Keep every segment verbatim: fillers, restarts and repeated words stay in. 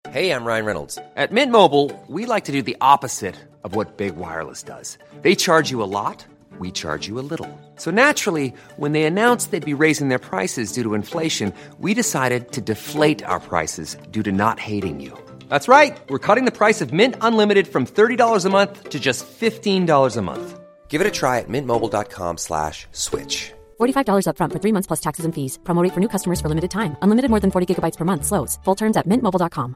Hey, I'm Ryan Reynolds. At Mint Mobile, we like to do the opposite of what Big Wireless does. They charge you a lot, we charge you a little. So naturally, when they announced they'd be raising their prices due to inflation, we decided to deflate our prices due to not hating you. That's right. We're cutting the price of Mint Unlimited from thirty dollars a month to just fifteen dollars a month. Give it a try at mintmobile.com slash switch. forty-five dollars up front for three months plus taxes and fees. Promo rate for new customers for limited time. Unlimited more than forty gigabytes per month. Slows full terms at mint mobile dot com.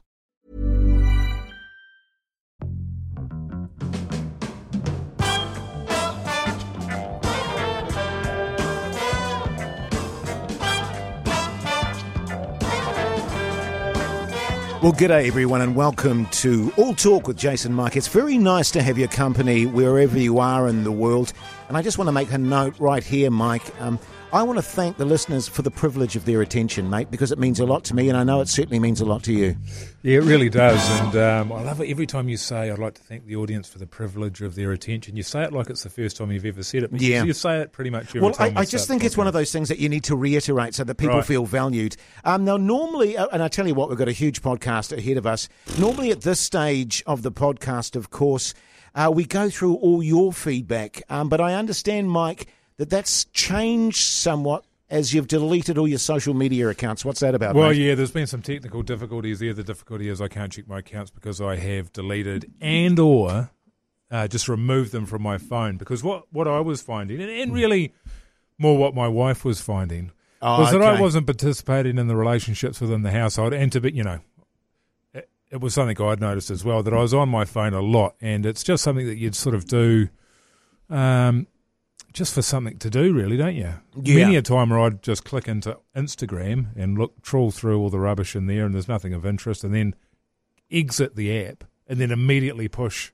Well, g'day everyone and welcome to All Talk with Jason Mike. It's very nice to have your company wherever you are in the world. And I just want to make a note right here, Mike. Um, I want to thank the listeners for the privilege of their attention, mate, because it means a lot to me, and I know it certainly means a lot to you. Yeah, it really does, and um, I love it every time you say, I'd like to thank the audience for the privilege of their attention. You say it like it's the first time you've ever said it, but yeah. you, you say it pretty much every well, time. Well, I, I just think it's one of those things that you need to reiterate so that people right. feel valued. Um, now, normally, uh, and I tell you what, we've got a huge podcast ahead of us. Normally at this stage of the podcast, of course, uh, we go through all your feedback, um, but I understand, Mike, that that's changed somewhat as you've deleted all your social media accounts. What's that about, Well, mate? yeah, there's been some technical difficulties there. The difficulty is I can't check my accounts because I have deleted and or uh, just removed them from my phone. Because what, what I was finding, and, and really more what my wife was finding, oh, was that okay. I wasn't participating in the relationships within the household. And to be, you know, it, it was something I'd noticed as well, that I was on my phone a lot. And it's just something that you'd sort of do um, just for something to do, really, don't you? Yeah. Many a time where I'd just click into Instagram and look, trawl through all the rubbish in there and there's nothing of interest, and then exit the app and then immediately push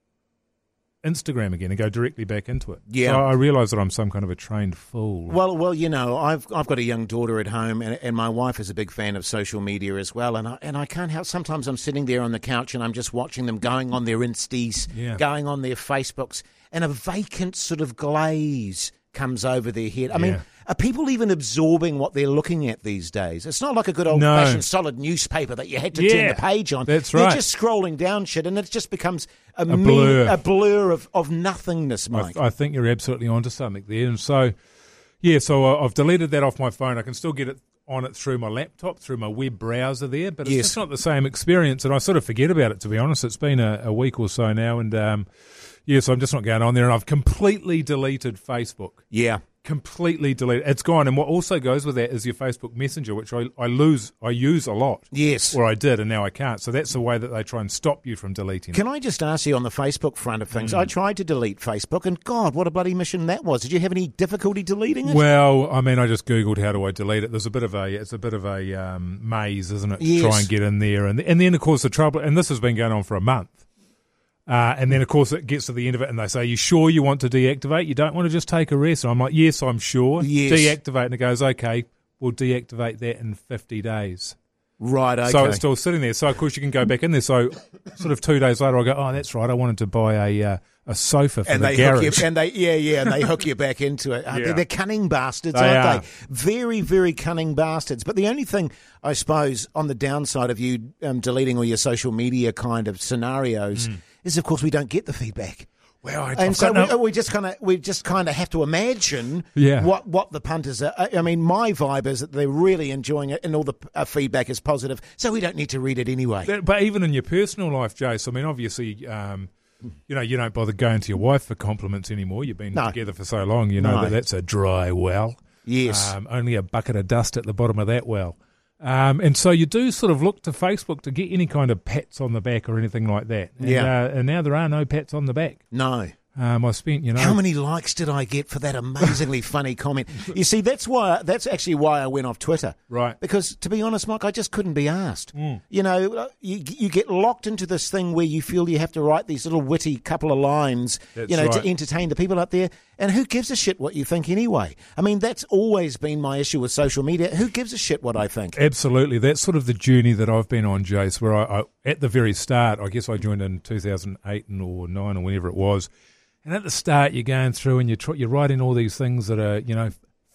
Instagram again and go directly back into it. Yeah. So I realise that I'm some kind of a trained fool. Well, well, you know, I've I've got a young daughter at home, and, and my wife is a big fan of social media as well. And I and I can't help. Sometimes I'm sitting there on the couch and I'm just watching them going on their Insties, Yeah. going on their Facebooks, and a vacant sort of glaze comes over their head. I mean, Yeah. are people even absorbing what they're looking at these days? It's not like a good No. old-fashioned solid newspaper that you had to turn Yeah, the page on. that's They're right. just scrolling down shit, and it just becomes a, A mere- blur. a blur of, of nothingness, I, Mike. I think you're absolutely onto something there. And so, yeah, so I- I've deleted that off my phone. I can still get it on it through my laptop, through my web browser there, but it's Yes. just not the same experience. And I sort of forget about it, to be honest. It's been a, a week or so now, and um, yeah, so I'm just not going on there. And I've completely deleted Facebook. yeah. Completely deleted. It's gone. And what also goes with that is your Facebook Messenger, which I, I lose, I use a lot. Yes. Or I did, and now I can't. So that's the way that they try and stop you from deleting. Can I just ask you on the Facebook front of things? Mm. I tried to delete Facebook, and God, what a bloody mission that was. Did you have any difficulty deleting it? Well, I mean, I just Googled how do I delete it. There's a bit of a, it's a bit of a um, maze, isn't it, to Yes. try and get in there. And, and then, of course, the trouble, and this has been going on for a month. Uh, and then, of course, it gets to the end of it, and they say, you sure you want to deactivate? You don't want to just take a rest? And I'm like, yes, I'm sure. Yes. Deactivate. And it goes, okay, we'll deactivate that in fifty days. Right, okay. So it's still sitting there. So, of course, you can go back in there. So sort of two days later, I go, oh, that's right. I wanted to buy a uh, a sofa for and the they garage. hook you, and they yeah yeah and they hook you back into it. Uh, Yeah. they're, they're cunning bastards, They aren't are. they? Very very cunning bastards. But the only thing I suppose on the downside of you um, deleting all your social media kind of scenarios is, of course, we don't get the feedback. Well, I, And I've so got we, no- we just kind of we just kind of have to imagine Yeah. what, what the punters are. I I mean, my vibe is that they're really enjoying it, and all the uh, feedback is positive. So we don't need to read it anyway. That- But even in your personal life, Jace, I mean, obviously, um, you know, you don't bother going to your wife for compliments anymore. You've been No. together for so long, you know No. that that's a dry well. Yes. Um, only a bucket of dust at the bottom of that well. Um, and so you do sort of look to Facebook to get any kind of pats on the back or anything like that. And, Yeah. Uh, and now there are no pats on the back. No. Um, I spent, you know... How many likes did I get for that amazingly funny comment? You see, that's why that's actually why I went off Twitter. Right. Because, to be honest, Mike, I just couldn't be asked. You know, you, you get locked into this thing where you feel you have to write these little witty couple of lines, That's you know, right. to entertain the people out there. And who gives a shit what you think anyway? I mean, that's always been my issue with social media. Who gives a shit what I think? Absolutely. That's sort of the journey that I've been on, Jace, where I, I at the very start, I guess I joined in two thousand eight or nine or whenever it was, and at the start you're going through and you're, tr- you're writing all these things that are, you know,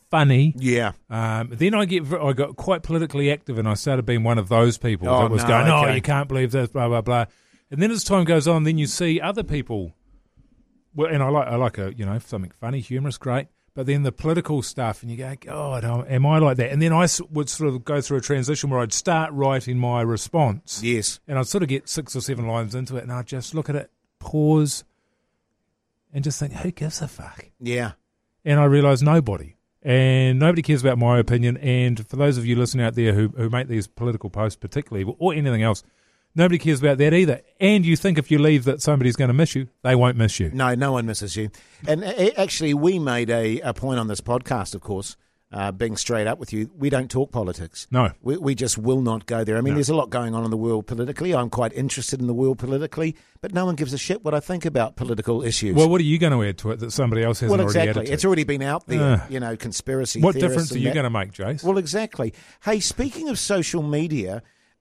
funny. Yeah. Um, then I get I got quite politically active, and I started being one of those people Oh, that was no, going, "Oh, okay. you can't believe this," blah blah blah. And then as time goes on, then you see other people. Well, and I like I like a you know something funny, humorous, great. But then the political stuff, and you go, God, am I like that? And then I s- would sort of go through a transition where I'd start writing my response. Yes. And I'd sort of get six or seven lines into it, and I'd just look at it, pause, and just think, who gives a fuck? Yeah. And I realised nobody. And nobody cares about my opinion. And for those of you listening out there who, who make these political posts particularly, or anything else, nobody cares about that either. And you think if you leave that somebody's going to miss you, they won't miss you. No, no one misses you. And uh, actually, we made a, a point on this podcast, of course, uh, being straight up with you. We don't talk politics. No. We, we just will not go there. I mean, No. there's a lot going on in the world politically. I'm quite interested in the world politically, but no one gives a shit what I think about political issues. Well, what are you going to add to it that somebody else hasn't Well, already exactly. added to? It's already been out there, Uh, you know, conspiracy What theorists difference are and you that. going to make, Jace? Well, exactly. Hey, speaking of social media,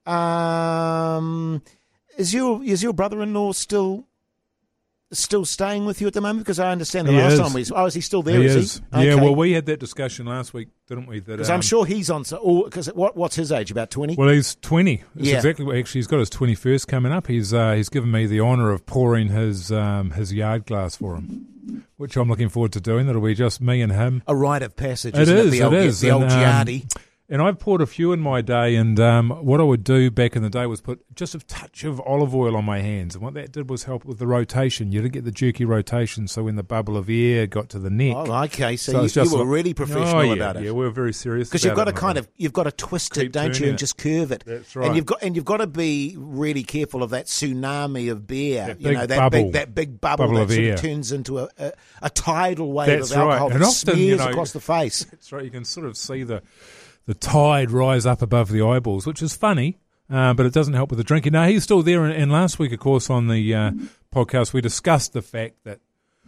um, is your is your brother-in-law still still staying with you at the moment? Because I understand the He last is. time we oh, is he still there? He is is. he? Yeah, Okay. well, we had that discussion last week, didn't we? That Because um, I'm sure he's on. Because what what's his age? About twenty. Well, he's twenty. That's Yeah. exactly what. Actually, he's got his twenty-first coming up. He's uh, he's given me the honour of pouring his um, his yard glass for him, which I'm looking forward to doing. It'll be just me and him. A rite of passage. It Isn't is, it? The it old, is. The old And, um, yardie. And I've poured a few in my day, and um, what I would do back in the day was put just a touch of olive oil on my hands, and what that did was help with the rotation. You didn't get the jerky rotation, so when the bubble of air got to the neck. Oh, okay. So, So you, it's just you were like- really professional oh, yeah, about it. Yeah, we're very serious Because you've about got to it, kind mate. of you've got to twist it, Keep don't you, turning and it. just curve it. That's right. And you've got and you've got to be really careful of that tsunami of beer. That you big know that bubble. big that big bubble, Bubble that of sort air. of turns into a, a, a tidal wave That's of alcohol right. that And often, you smears know, across the face. That's right. You can sort of see the the tide rise up above the eyeballs, which is funny, uh, but it doesn't help with the drinking. No, he's still there. And, and last week, of course, on the uh, podcast, we discussed the fact that,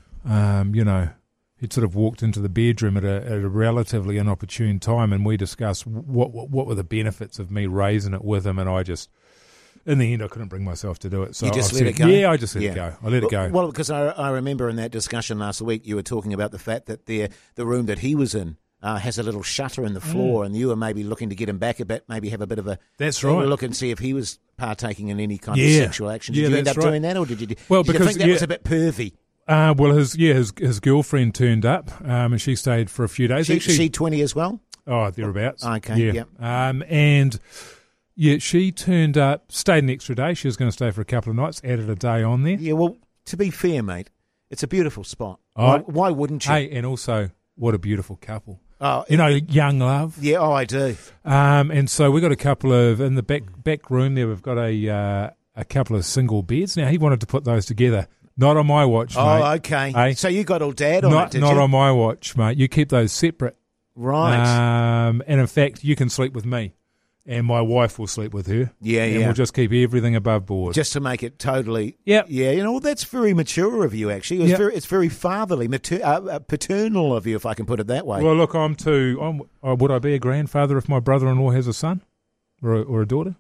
um, you know, he'd sort of walked into the bedroom at a, at a relatively inopportune time, and we discussed what, what what were the benefits of me raising it with him, and I just... In the end, I couldn't bring myself to do it. So You just I've let said, it go? Yeah, I just let Yeah. it go. I let it go. Well, because I, I remember in that discussion last week, you were talking about the fact that the the room that he was in uh, has a little shutter in the floor, and you were maybe looking to get him back a bit, maybe have a bit of a That's have a right. look and see if he was partaking in any kind Yeah. of sexual action. Did Yeah, you end up that's right. doing that, or did you? Well, did you because- think that yeah. was a bit pervy. Uh, well, his yeah, his his girlfriend turned up, um, and she stayed for a few days. She, Actually, she twenty as well. oh, thereabouts. Okay, yeah. yep. Um, and yeah, she turned up, stayed an extra day. She was going to stay for a couple of nights. Added a day on there. Yeah. Well, to be fair, mate, it's a beautiful spot. Oh. Why, why wouldn't you? Hey, and also, what a beautiful couple. Oh, You know, young love. yeah. Oh, I do. Um, and so we got a couple of in the back back room there. We've got a uh, a couple of single beds. Now he wanted to put those together. Not on my watch, Oh, mate. okay. Hey. So you got all dad on not it, did not you? on my watch, mate. You keep those separate. Right. Um, and in fact, you can sleep with me, and my wife will sleep with her. Yeah, and yeah. we'll just keep everything above board. Just to make it totally. Yep. Yeah, you know, well, that's very mature of you, actually. It's Yep. very, it's very fatherly, mater, uh, uh, paternal of you, if I can put it that way. Well, look, I'm too. I'm, uh, would I be a grandfather if my brother-in-law has a son or a, or a daughter?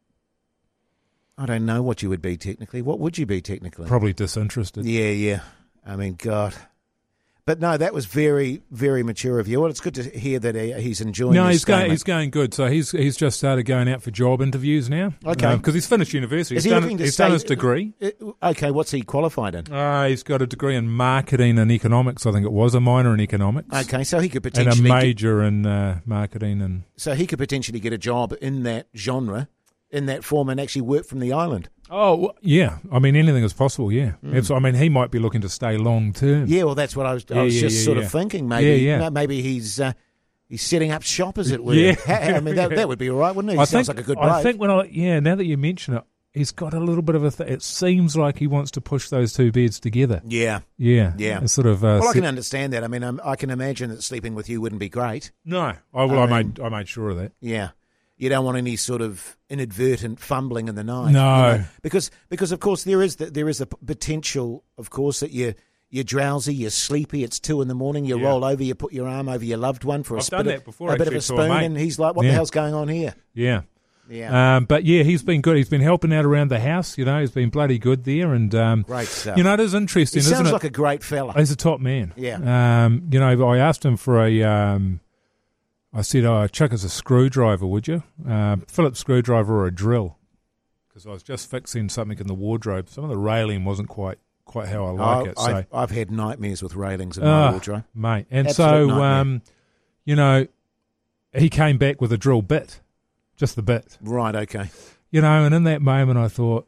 I don't know what you would be technically. What would you be technically? Probably disinterested. Yeah, yeah. I mean, God. But no, that was very, very mature of you. Well, it's good to hear that he, he's enjoying. No, his he's stay, going. mate. He's going good. So he's he's just started going out for job interviews now. Okay. because he's finished university. Is He's he done. looking to He's stay- done his degree. Uh, Okay, what's he qualified in? Uh, he's got a degree in marketing and economics. I think it was a minor in economics. Okay, so he could And a potentially, get, major in uh, marketing and. so he could potentially get a job in that genre, in that form, and actually work from the island. Oh well, yeah, I mean anything is possible. Yeah, Abs- I mean he might be looking to stay long term. Yeah, well, that's what I was. I Yeah, was yeah, just yeah, sort yeah. of thinking. Maybe, Yeah, yeah. no, maybe he's uh, he's setting up shop, as it were. Yeah. I mean, that, that would be all right, wouldn't it? He I sounds think, like a good I bloke. think when I yeah, now that you mention it, he's got a little bit of a. Th- it seems like he wants to push those two beds together. Yeah. Yeah, Yeah. It's sort of. Uh, Well, I set- can understand that. I mean, um, I can imagine that sleeping with you wouldn't be great. no, I well, I I, mean- made I made sure of that. Yeah. You don't want any sort of inadvertent fumbling in the night. No. you know? because because of course there is the, there is a p- potential, of course, that you you're drowsy, you're sleepy. It's two in the morning. You Yeah. roll over, you put your arm over your loved one for a, I've spit done of- that before, a bit of actually, a to a spoon, mate. and he's like, "What the Yeah. hell's going on here?" Yeah. Yeah, Um, but yeah, he's been good. He's been helping out around the house. You know, he's been bloody good there, and um, great stuff. you know, it is he interesting, isn't sounds it? like a great fella. He's a top man. Yeah. Um, you know, I asked him for a um, I said, oh, chuck us a screwdriver, would you? Uh, Phillips screwdriver or a drill? Because I was just fixing something in the wardrobe. Some of the railing wasn't quite quite how I like oh, it. So. I've, I've had nightmares with railings in my uh, wardrobe. Mate. And Absolute so, nightmare. um, you know, he came back with a drill bit, just the bit. Right, okay. You know, and in that moment I thought,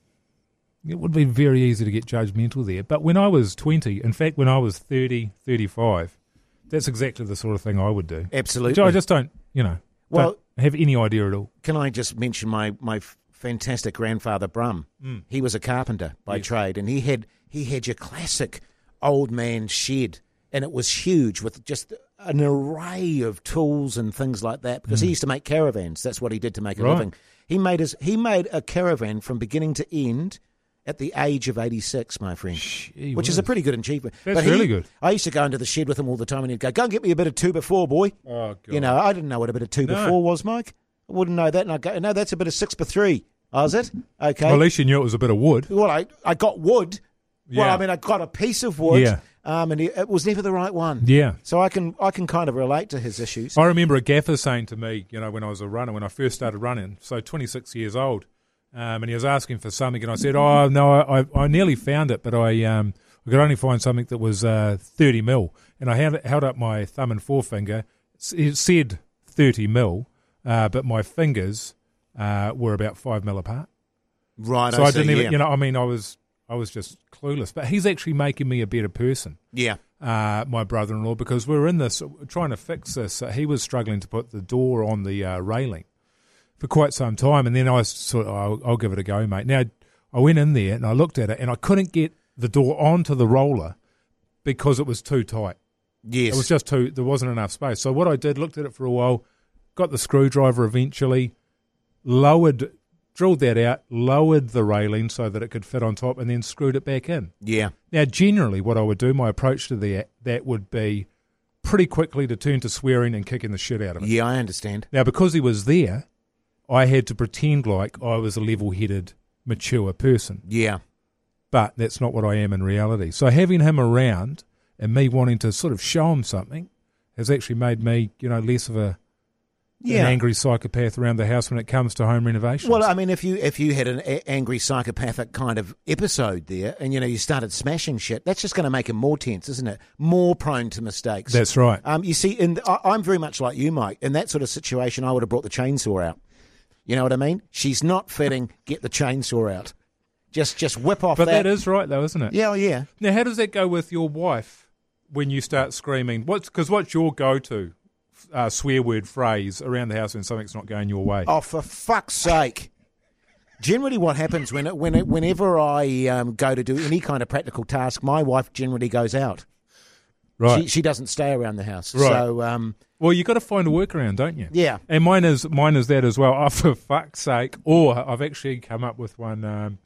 it would be very easy to get judgmental there. But when I was twenty, in fact, when I was thirty, thirty-five, that's exactly the sort of thing I would do. Absolutely. I just don't, you know, Well, don't have any idea at all. Can I just mention my, my fantastic grandfather, Brum? Mm. He was a carpenter by Yes. trade, and he had he had your classic old man shed, and it was huge with just an array of tools and things like that, because he used to make caravans. That's what he did to make a Right. living. He made his, he made a caravan from beginning to end at the age of eighty-six, my friend, Gee which whiz. is a pretty good achievement. That's But he- really good. I used to go into the shed with him all the time, and he'd go, "Go and get me a bit of two before, boy." Oh, God. You know, I didn't know what a bit of two No. before was, Mike. I wouldn't know that, and I go, "No, that's a bit of six by three." Oh, is it? Okay. Well, at least you knew it was a bit of wood. Well, I, I got wood. Well, Yeah. I mean, I got a piece of wood, Yeah. um, and it, it was never the right one. Yeah. So I can I can kind of relate to his issues. I remember a gaffer saying to me, you know, when I was a runner, when I first started running, so twenty-six years old, um, and he was asking for something, and I said, oh, no, I, I nearly found it, but I um, I could only find something that was uh, thirty mil. And I held, held up my thumb and forefinger. It said thirty mil, uh, but my fingers uh, were about five mil apart. Right, So I, I, see, didn't even, yeah. you know, I mean, I was I was just clueless. But he's actually making me a better person. Yeah. Uh, my brother-in-law, because we were in this, trying to fix this. Uh, he was struggling to put the door on the uh, railing for quite some time, and then I sort of, I'll, I'll give it a go, mate. Now, I went in there and I looked at it, and I couldn't get the door onto the roller because it was too tight. Yes. It was just too, there wasn't enough space. So what I did, looked at it for a while, got the screwdriver eventually, lowered, drilled that out, lowered the railing so that it could fit on top, and then screwed it back in. yeah. Now, generally, what I would do, my approach to that, that would be pretty quickly to turn to swearing and kicking the shit out of it. Yeah, I understand. Now, because he was there, I had to pretend like I was a level-headed, mature person. Yeah. But that's not what I am in reality. So having him around and me wanting to sort of show him something has actually made me, you know, less of a Yeah. an angry psychopath around the house when it comes to home renovations. Well, I mean, if you if you had an a- angry psychopathic kind of episode there, and you know you started smashing shit, that's just going to make him more tense, isn't it? More prone to mistakes. That's right. Um, you see, in I, I'm very much like you, Mike. In that sort of situation, I would have brought the chainsaw out. You know what I mean? She's not fitting. Get the chainsaw out. Just just whip off But that. that is right, though, isn't it? Yeah, oh, yeah. Now, how does that go with your wife when you start screaming? What's because what's your go-to uh, swear word phrase around the house when something's not going your way? Oh, for fuck's sake! Generally, what happens when it, when it, whenever I um, go to do any kind of practical task, my wife generally goes out. right. She she doesn't stay around the house. Right. So um, Well, you got to find a workaround, don't you? yeah. And mine is mine is that as well. Oh, for fuck's sake! Or I've actually come up with one. Um,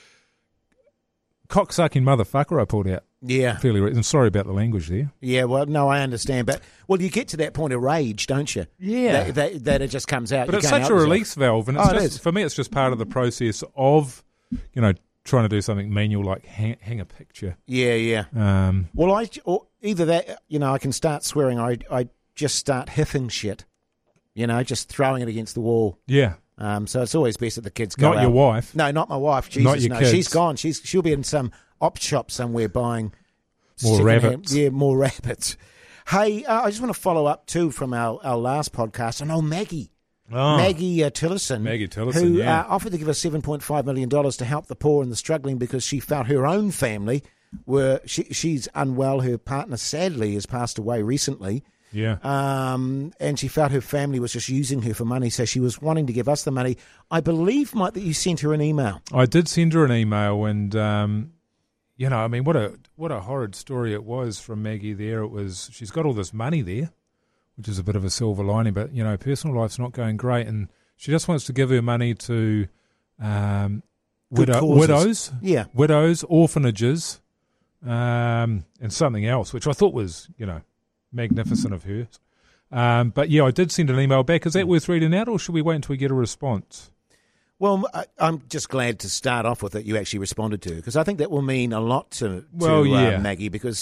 cocksucking motherfucker I pulled out. Yeah. Fairly. Re- and sorry about the language there. Yeah, well, no, I understand. But, well, you get to that point of rage, don't you? Yeah. That, that, that it just comes out. But You it's can't such help a yourself. release valve, and it's Oh, it just is. for me, it's just part of the process of, you know, trying to do something manual like hang, hang a picture. Yeah, yeah. Um, Well, I, or either that, you know, I can start swearing, or I, I just start hiffing shit. You know, just throwing it against the wall. yeah, Um, so it's always best that the kids go not your out. wife. No, not my wife. Jesus, Not your no. kids. She's gone. She's She'll be in some op shop somewhere buying More secondhand- rabbits. Yeah, more rabbits. Hey, uh, I just want to follow up too from our, our last podcast. I know Maggie. Oh, Maggie uh, Tillerson, Maggie Tillerson, who yeah. uh, offered to give us seven point five million dollars to help the poor and the struggling because she felt her own family were, she, she's unwell. Her partner sadly has passed away recently. yeah. Um, and she felt her family was just using her for money, so she was wanting to give us the money. I believe, Mike, that you sent her an email. I did send her an email, and um, you know, I mean, what a what a horrid story it was from Maggie. There, it was. She's got all this money there, which is a bit of a silver lining, but you know, personal life's not going great, and she just wants to give her money to um, Good widow, causes. widows, Yeah. widows, orphanages, um, and something else, which I thought was, you know, magnificent of her. Um, but yeah, I did send an email back. Is that worth reading out, or should we wait until we get a response? Well, I, I'm just glad to start off with that you actually responded to, because I think that will mean a lot to, to Well, uh, yeah. Maggie, because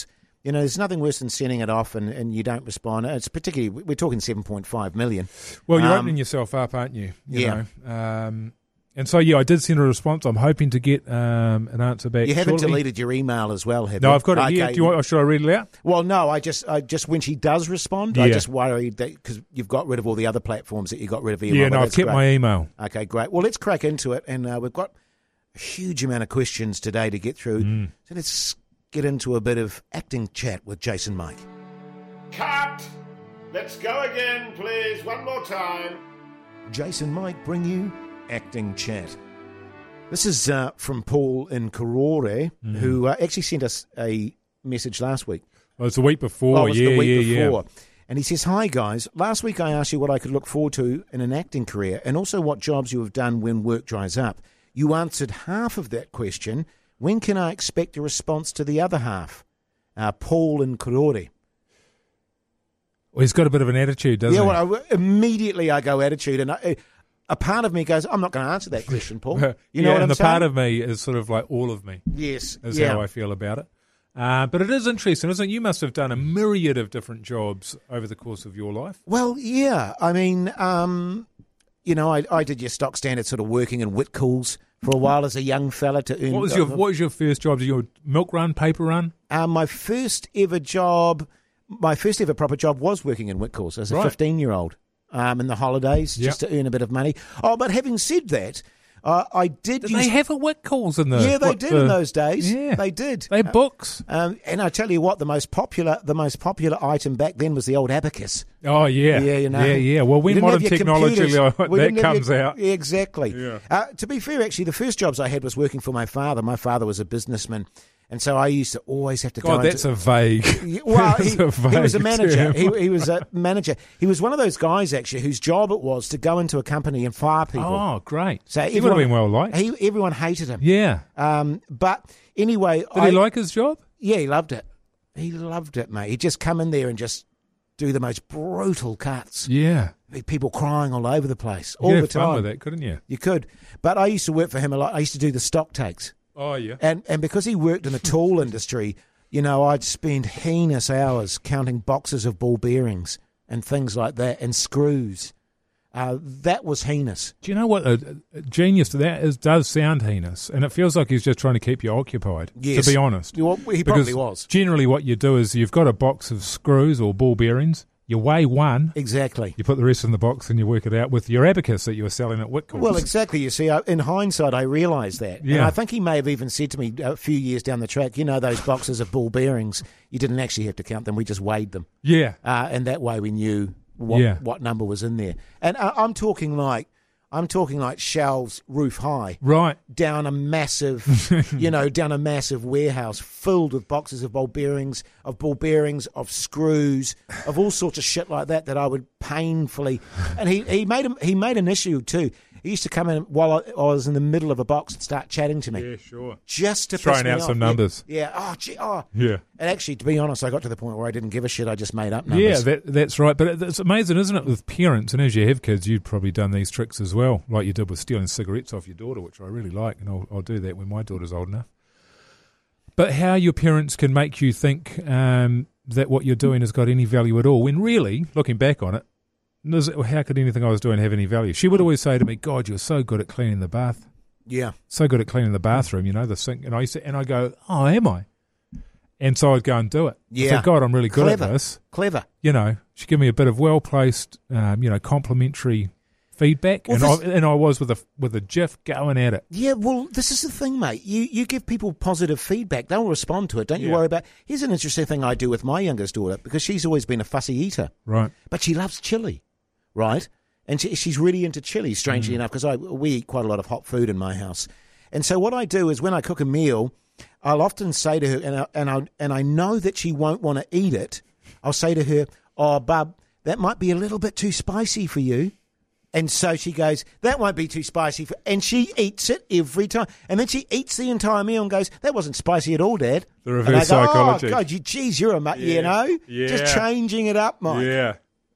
You know, there's nothing worse than sending it off and, and you don't respond. It's particularly, we're talking seven point five million. Well, you're Um, opening yourself up, aren't you? you Yeah. Know? Um, and so, yeah, I did send a response. I'm hoping to get um, an answer back You haven't shortly. deleted your email as well, have you? No, I've got it here. Okay. Do you want, should I read it out? Well, no, I just, I just when she does respond, I Yeah. just worried that because you've got rid of all the other platforms that you got rid of email. Yeah, but no, I've that's kept great. my email. Okay, great. Well, let's crack into it, and uh, we've got a huge amount of questions today to get through. Mm. So let's get into a bit of acting chat with Jason Mike. Cut! Let's go again, please. One more time. Jason Mike bring you acting chat. This is uh, from Paul in Karore, Mm. who uh, actually sent us a message last week. Well, it's the week before. Oh, it was yeah, the week yeah, before. yeah. And he says, hi, guys. Last week I asked you what I could look forward to in an acting career and also what jobs you have done when work dries up. You answered half of that question. When can I expect a response to the other half? Uh, Paul in Karore. Well, he's got a bit of an attitude, doesn't Yeah, he? well, I, immediately I go attitude, and I, a part of me goes, I'm not going to answer that question, Paul. You know yeah, what and I'm the saying? part of me is sort of like all of me. Yes, Is yeah. how I feel about it. Uh, but it is interesting, isn't it? You must have done a myriad of different jobs over the course of your life. Well, yeah. I mean, um, you know, I, I did your stock standard sort of working in Whitcoulls for a while as a young fella to earn. What was your What was your first job? Did you milk run, paper run? Uh, my first ever job, my first ever proper job was working in Whitcoulls as a Right. fifteen-year-old um, in the holidays Yep. just to earn a bit of money. Oh, but having said that, uh, I did. Did use, they have a Whitcoulls in the? yeah, they what, did the- in those days. Yeah, They did. They had books. Um, and I tell you what, the most popular, the most popular item back then was the old abacus. Oh yeah, Yeah, you know. yeah, yeah. Well, We when didn't modern have your technology computers. like We that didn't have comes your- out, Yeah, exactly. Yeah. Uh, to be fair, actually, the first jobs I had was working for my father. My father was a businessman, and so I used to always have to go. God, that's into, a vague. Yeah, well, that's he, a he was a vague manager. term. He, he was a manager. He was one of those guys actually whose job it was to go into a company and fire people. Oh, great. so he would have been well liked. He, everyone hated him. Yeah. Um, but anyway, Did I, he like his job? Yeah, he loved it. He loved it, mate. He'd just come in there and just do the most brutal cuts. Yeah. People crying all over the place You all could the have fun time. with that, couldn't you? You could. But I used to work for him a lot. I used to do the stock takes. Oh yeah. And and because he worked in the tool industry, you know, I'd spend heinous hours counting boxes of ball bearings and things like that and screws. Uh, that was heinous. Do you know what a, a genius to that is? Does sound heinous, and it feels like he's just trying to keep you occupied. Yes. To be honest, Well, he Because probably was. Generally, what you do is you've got a box of screws or ball bearings. You weigh one, Exactly. you put the rest in the box, and you work it out with your abacus that you were selling at Whitcoulls. Well, exactly. You see, I- in hindsight, I realised that. And Yeah. I think he may have even said to me a few years down the track, you know, those boxes of ball bearings, you didn't actually have to count them. We just weighed them. yeah, Uh, and that way we knew what Yeah. what number was in there. And uh, I'm talking like I'm talking like shelves roof high right. down a massive, you know, down a massive warehouse filled with boxes of ball bearings, of ball bearings, of screws, of all sorts of shit like that that I would painfully. And he he made a, he made an issue too. He used to come in while I, I was in the middle of a box and start chatting to me. Yeah, sure. Just to Throwing piss me out off. some Yeah, numbers. Yeah. Oh, gee. Oh. Yeah. And actually, to be honest, I got to the point where I didn't give a shit. I just made up numbers. Yeah, that, that's right. But it's amazing, isn't it, with parents? And as you have kids, you've probably done these tricks as well, like you did with stealing cigarettes off your daughter, which I really like, and I'll, I'll do that when my daughter's old enough. But how your parents can make you think um, that what you're doing has got any value at all, when really, looking back on it, does it- how could anything I was doing have any value? She would always say to me, God, you're so good at cleaning the bath. Yeah. So good at cleaning the bathroom, you know, the sink. And I used to, and I go, oh, am I? And so I'd go and do it. Yeah. I thought, God, I'm really good Clever. at this. Clever. You know, she gave me a bit of well-placed, um, you know, complimentary feedback, Well, and this- I and I was with a with a jiff going at it. Yeah, well, this is the thing, mate. You you give people positive feedback, they'll respond to it. Don't you Yeah. worry about. Here's an interesting thing I do with my youngest daughter because she's always been a fussy eater, Right. but she loves chili, right? And she, she's really into chili, strangely Mm. enough, because I we eat quite a lot of hot food in my house. And so what I do is when I cook a meal, I'll often say to her, and I, and I and I know that she won't want to eat it. I'll say to her, "Oh, bub, that might be a little bit too spicy for you." And so she goes, that won't be too spicy. For, and she eats it every time. And then she eats the entire meal and goes, that wasn't spicy at all, Dad. The And I reverse go, psychology. Oh, God, you, geez, you're a, mu- you Yeah. know, Yeah. just changing it up, Mike. Yeah.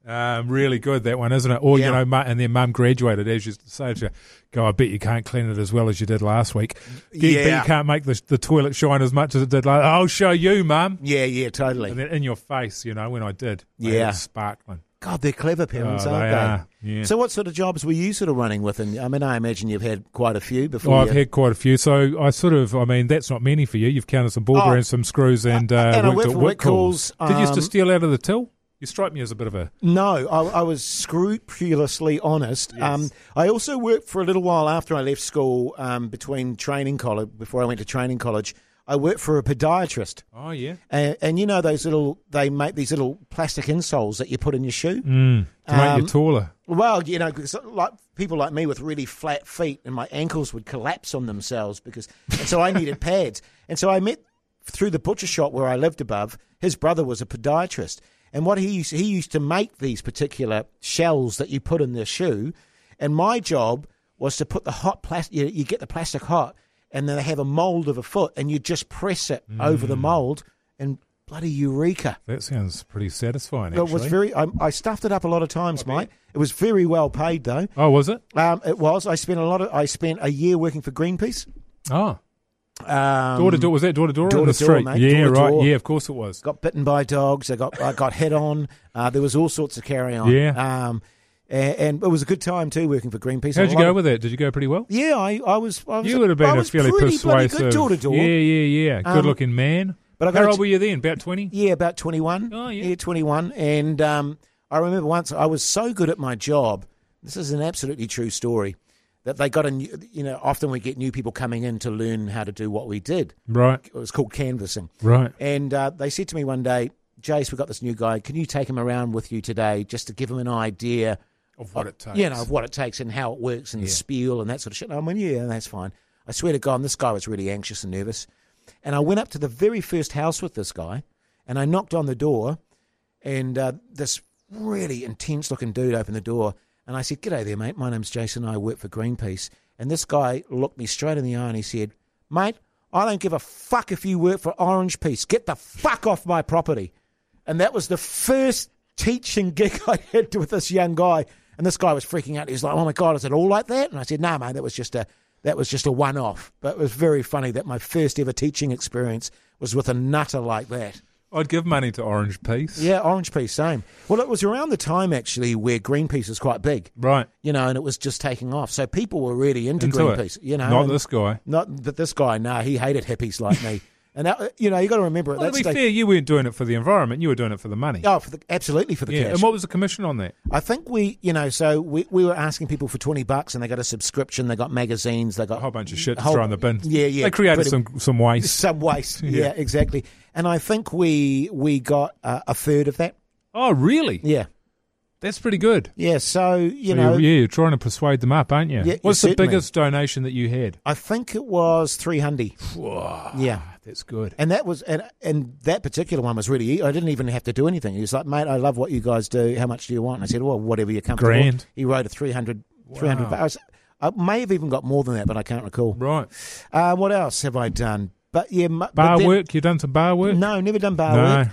Um, really good, that one, isn't it? Or, Yeah. you know, mu- and then mum graduated, as you used to say to her, go, I bet you can't clean it as well as you did last week. You, Yeah. bet you can't make the, the toilet shine as much as it did last. I'll show you, mum. Yeah, yeah, totally. And then in your face, you know, when I did. They Yeah. were sparkling. God, they're clever parents, Oh, aren't they they? are, yeah. So what sort of jobs were you sort of running with? And I mean, I imagine you've had quite a few before. Well, I've you... had quite a few. So I sort of, I mean, that's not many for you. You've counted some ball Oh. bearings, some screws, and, uh, And I worked at for Whitcoulls. Whitcoulls, Did you used to um, steal out of the till? You strike me as a bit of a... No, I, I was scrupulously honest. Yes. Um, I also worked for a little while after I left school, um, between training college, before I went to training college. I worked for a podiatrist. Oh, yeah. And, and you know those little, they make these little plastic insoles that you put in your shoe? Mm, to make Um, you taller. Well, you know, 'cause like people like me with really flat feet, and my ankles would collapse on themselves because, and so I needed pads. And so I met through the butcher shop where I lived above. His brother was a podiatrist, and what he used he used to make these particular shells that you put in the shoe. And my job was to put the hot plastic. You, you get the plastic hot, and then they have a mold of a foot, and you just press it over the mold, and bloody eureka! That sounds pretty satisfying, It actually. was very. I, I stuffed it up a lot of times, mate. It was very well paid, though. Oh, was it? Um, it was. I spent a lot of. I spent a year working for Greenpeace. Oh. Um, Door to door. Was that door to door door on the to door, street? mate, Yeah, door to right. door. Yeah, of course it was. Got bitten by dogs. I got. I got hit on. Uh, there was all sorts of carry on. Yeah. Um, and, and it was a good time too working for Greenpeace. How'd A you lot go of- with it? Did you go pretty well? Yeah, I, I was. I was You would have been I a was fairly pretty bloody persuasive. good door to door. Yeah, yeah, yeah. Um, Good-looking man. but I How gotta old t- were you then? About twenty? Yeah, about twenty-one. Oh, yeah. twenty-one. And um, I remember once I was so good at my job. This is an absolutely true story. That they got a new, you know, often we get new people coming in to learn how to do what we did. Right, It was called canvassing. right. And uh, they said to me one day, Jace, we've got this new guy. Can you take him around with you today just to give him an idea Of what it takes. you know, of what it takes and how it works and the Yeah. spiel and that sort of shit. And I went, yeah, that's fine. I swear to God, this guy was really anxious and nervous. And I went up to the very first house with this guy, and I knocked on the door, and uh, this really intense-looking dude opened the door, and I said, g'day there, mate. My name's Jason. I work for Greenpeace. And this guy looked me straight in the eye, and he said, mate, I don't give a fuck if you work for Orange Peace. Get the fuck off my property. And that was the first teaching gig I had with this young guy. And this guy was freaking out. He was like, oh, my God, is it all like that? And I said, no, nah, mate, that was just a that was just a one-off. But it was very funny that my first ever teaching experience was with a nutter like that. I'd give money to Orange Peace. Yeah, Orange Peace, same. Well, it was around the time, actually, where Greenpeace was quite big. Right. You know, and it was just taking off. So people were really into, Into Greenpeace. it. You know, Not and- this guy. Not, but this guy, nah, he hated hippies like me. And, that, you know, you got to remember at Well, that to be stage. fair, you weren't doing it for the environment. You were doing it for the money. Oh, for the, absolutely for the yeah. cash. And what was the commission on that? I think we, you know, so we, we were asking people for twenty bucks, and they got a subscription, they got magazines, they got A whole bunch of shit to whole- throw in the bin. Yeah, yeah. They created pretty- some some waste. some waste. Yeah, Yeah. exactly. And I think we we got uh, a third of that. Oh, really? Yeah, That's pretty good. yeah. So you So know, you're, yeah, you're trying to persuade them up, aren't you? Yeah, What's the certainly. biggest donation that you had? I think it was three hundred. Yeah. That's good. And that was, and, and that particular one was really easy. I didn't even have to do anything. He was like, mate, I love what you guys do. How much do you want? And I said, well, whatever you're comfortable. Grand. He wrote a three hundred, three hundred Wow. bucks. I may have even got more than that, but I can't recall. Right. Uh, what else have I done? But yeah, mu- but Bar then- work? You done some bar work? No, never done bar No. work.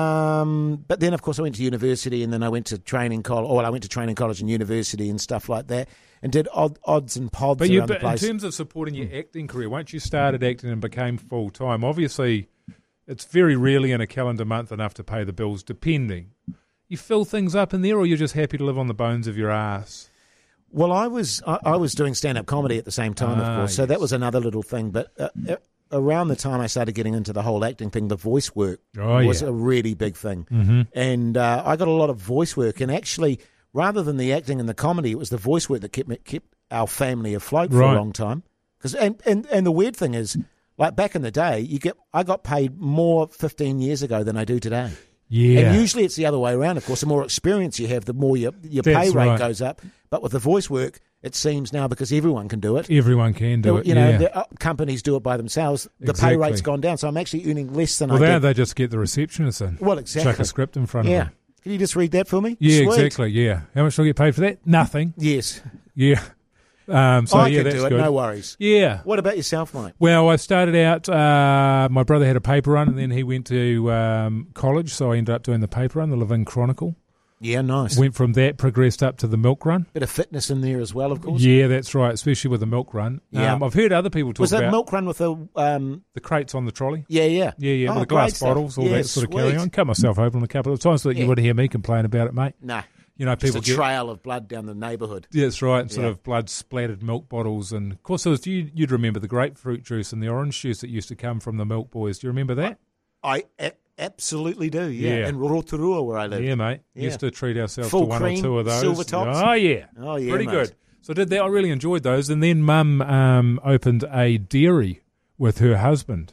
Um, but then, of course, I went to university, and then I went to training college. Or I went to training college and university and stuff like that, and did odd, odds and pods But, you, around the but in place. terms of supporting your acting career, once you started acting and became full time, obviously it's very rarely in a calendar month enough to pay the bills, depending. You fill things up in there, or you're just happy to live on the bones of your ass? Well, I was I, I was doing stand up comedy at the same time, Ah, of course, so that yes. was another little thing. But uh, uh, around the time I started getting into the whole acting thing, the voice work Oh, was yeah. a really big thing, Mm-hmm. and uh, I got a lot of voice work. And actually, rather than the acting and the comedy, it was the voice work that kept me, kept our family afloat for Right. a long time. Because and, and and the weird thing is, like back in the day, you get I got paid more fifteen years ago than I do today. Yeah. And usually it's the other way around. Of course, the more experience you have, the more your your pay That's rate right. goes up. But with the voice work, it seems now, because everyone can do it. Everyone can do it. You know, yeah. the uh, companies do it by themselves. The Exactly. pay rate's gone down, so I'm actually earning less than well, I there did. they just get the receptionist in. Well, exactly. Chuck a script in front of Yeah. them. Can you just read that for me? Yeah, Sweet. exactly. Yeah. How much do I get paid for that? Nothing. Yes. Yeah. Um, so I yeah, can that's do it. good. No worries. Yeah. What about yourself, mate? Well, I started out, uh, my brother had a paper run, and then he went to um, college, so I ended up doing the paper run, the Levin Chronicle. Yeah, nice. Went from that, progressed up to the milk run. Bit of fitness in there as well, of course. Yeah, that's right, especially with the milk run. Yeah. Um, I've heard other people talk Was that about milk run with the... Um, the crates on the trolley. yeah, yeah. Yeah, yeah, Oh, with the glass great stuff. bottles, all Yeah, that sort of sweet. carry on. Cut myself open a couple of times so that Yeah. you wouldn't hear me complain about it, mate. Nah, You know, just people a get... trail of blood down the neighbourhood. Yeah, that's right, and sort Yeah. of blood-splattered milk bottles. And, of course, there was, you, you'd remember the grapefruit juice and the orange juice that used to come from the Milk Boys. Do you remember that? I a- absolutely do, yeah. Yeah. In Rotorua, where I live. Yeah, mate. Yeah. Used to treat ourselves Full to one cream, or two of those. silver tops? Oh, yeah. Oh, yeah, Pretty mate. good. So I did that. I really enjoyed those. And then Mum um, opened a dairy with her husband,